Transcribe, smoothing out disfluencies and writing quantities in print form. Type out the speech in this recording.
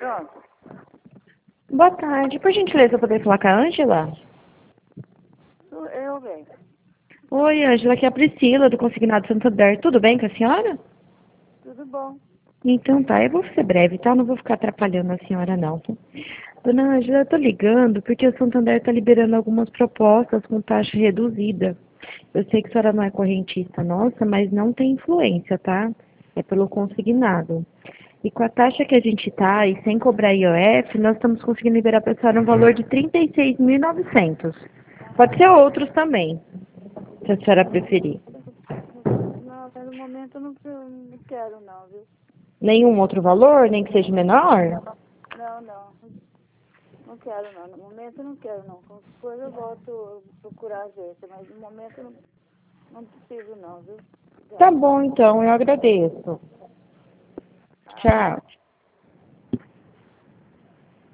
Pronto. Boa tarde. Por gentileza, eu poder falar com a Ângela? Eu venho. Oi, Ângela, aqui é a Priscila, do Consignado Santander. Tudo bem com a senhora? Tudo bom. Então tá, eu vou ser breve, tá? Não vou ficar atrapalhando a senhora, não. Dona Ângela, eu tô ligando porque o Santander tá liberando algumas propostas com taxa reduzida. Eu sei que a senhora não é correntista nossa, mas não tem influência, tá? É pelo consignado. E com a taxa que a gente tá, e sem cobrar IOF, nós estamos conseguindo liberar para a senhora um valor de 36.900. Pode ser outros também, se a senhora preferir. Não, no momento eu não quero não, viu? Nenhum outro valor, nem que seja menor? Não. Não quero não. No momento eu não quero não. Com coisa eu volto a procurar a agência, mas no momento eu não preciso não, viu? Tá bom, então, eu agradeço. Tchau.